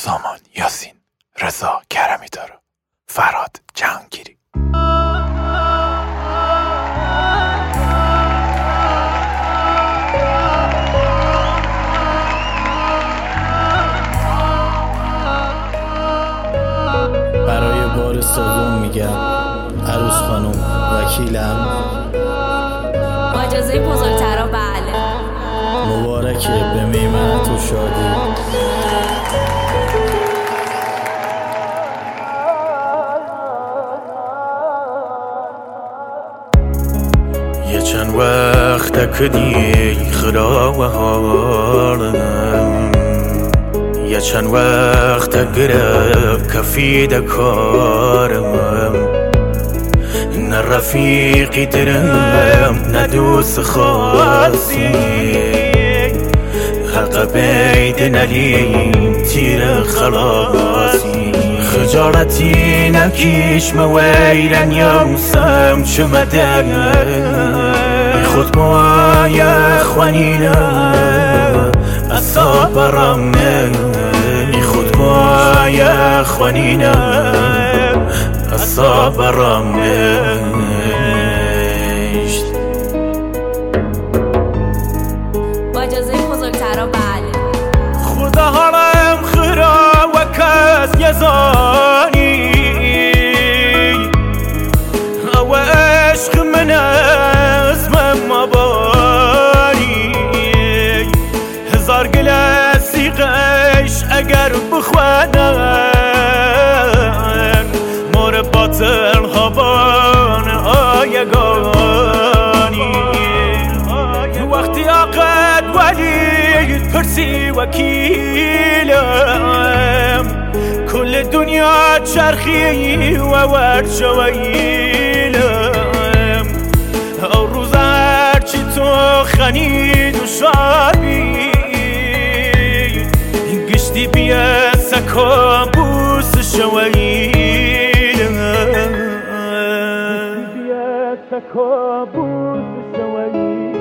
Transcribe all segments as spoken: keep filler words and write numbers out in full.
سامان یاسین، رضا کرمی‌دار، فرهاد جهانگیری. برای بار سوم میگم عروس خانم وکیلم، با اجازه بزرگترا بله. مبارکه به میمنت و شادی. یه چند وقت کدی خدا و حالم، یه چند وقت گره کفی دکارم، نه رفیقی درم نه دوست خاصی، حق بید نلیم تیر خلاصی، خجالتی نکیش مویرن یوسم چمده خود بای خوانینه اصاب برامنه، خود بای خوانینه اصاب برامنه. با اجازه بزرگترا بله. خدا حالم خرا و کس یزانی او عشق من اسمم مبانی، هزار گل سیغش اگر بخوانم مور باطل هوان آیگانی، وقتی عقد ولی پرسی وکیلم، کل دنیا چرخی و ورچویلم، او روز هرچی تو خنید و شابی گشتی بیه سکا بوس شویلم، بیه سکا بوس شویلم.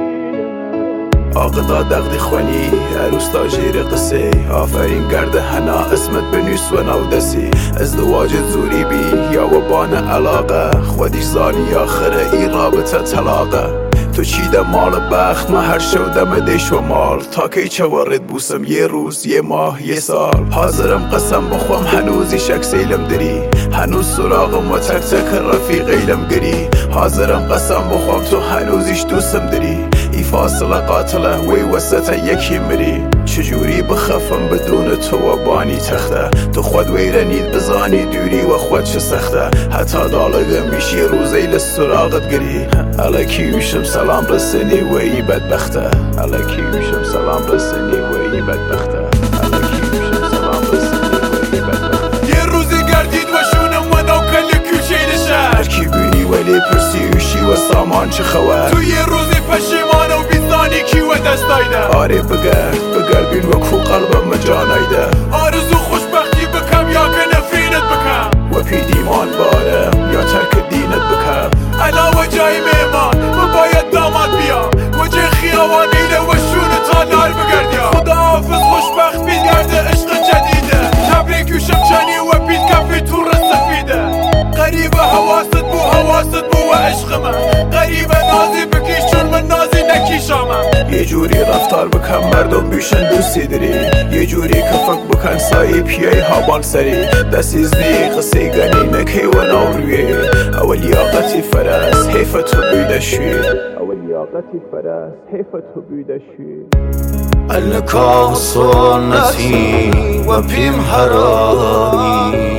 آقدا دقدی خوانی عروس تا جیر قصه، آفرین گرده هنا اسمت بنویس و نودسی، ازدواج زوری بی یا و بان علاقه، خودیش زانی آخره ای رابطه طلاقه، تو چیده مال بخت من هر شودم دیش و مال، تا کی چه وارد بوسم یه روز یه ماه یه سال، حاضرم قسم بخوام هنوزی شک سیلم دری، هنوز سراغم و تک تک رفیق ایلم گری، حاضرم قسم بخوام تو هنوزیش دوستم دری، ای فاصله قاتله وی وسط یکی مری، چجوری بخفم بدون تو و بانی تخته، تو خود ویرنید بزانی دوری و خود چه سخته، حتی دالگه میشی روزی لسراغت گری، الکی میشم سلام رسنی و ای بدبخته، الکی میشم سلام رسنی و ای بدبخته، الکی میشم سلام رسنی و ای بدبخته. یه روزی گردید و شونم و نو کل کوچه شهر، هر کی بینی ولی پرسیوشی و سامان چه خبر، تو یه روزی پشیمان و بیزانی کی و دستایده، آره بگرد بگرد بین و کو قلبم مجانایده، آرزو خوشبختی بکم یا که نفرینت بکم، و پی دیمان بارم یا ترک دینت بکم، علاوه جای میمان و باید داماد بیا، وجه خیابانیله و شونه تا نار بگردیا، خدا حافظ خوشبخت بید گرده عشق جدیده، تبریک و شمچانی و بید کفی تو رسفیده، قریبه حواست بو حواست بو و عشق من، قریبه نازی بکیش چون من نازی نکیشامم، یه جوری رفتار بکن مردم بیشن دوستی داری، یه جوری کفک بکن سایی پیای هابان سری، دستیزنی قصی گنی نکی و نوروی، اول لیاقتی فرست حیف تو بیده شوی، اول لیاقتی فرست حیف تو بیده شوی. الکا سنتی و پیم حرامی،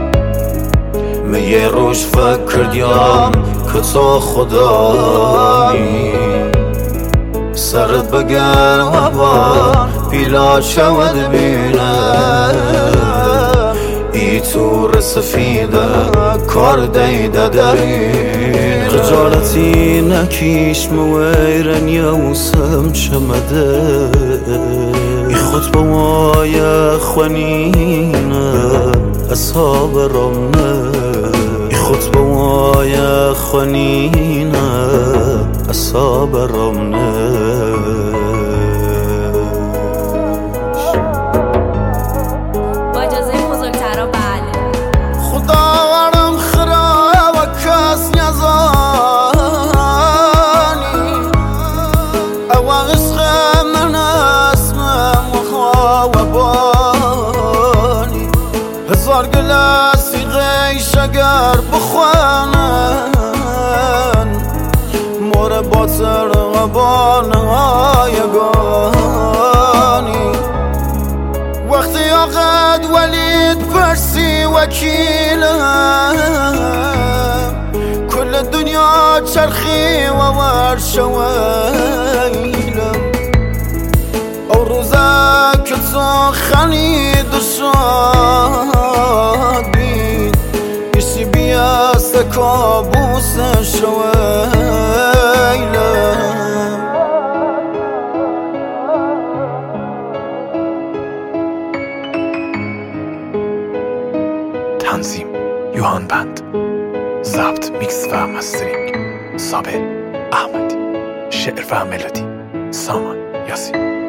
میه روش فکر دیام که تو خدایی، سرت بگر و با پیلا شود بینه، ای تو سفیده کار دیده درین، خجالتی نکیش مویرن یوسم چمده، ای خود بوای خوانینه اصحاب رمنه، ای خود بوای خوانینه اصحاب رمنه. شعر بخوانن مور باطر غبان هایگانی وقتی آقد ولید پرسی وکیلم کل دنیا چرخی و ورشویلم او روزه که تو خنید و شاد بید ایشی بیست کابوس شویلم تنظیم یوهان بند، ضبط میکس و مسترینگ صابر احمدی، شعر و ملودی سامان یاسین.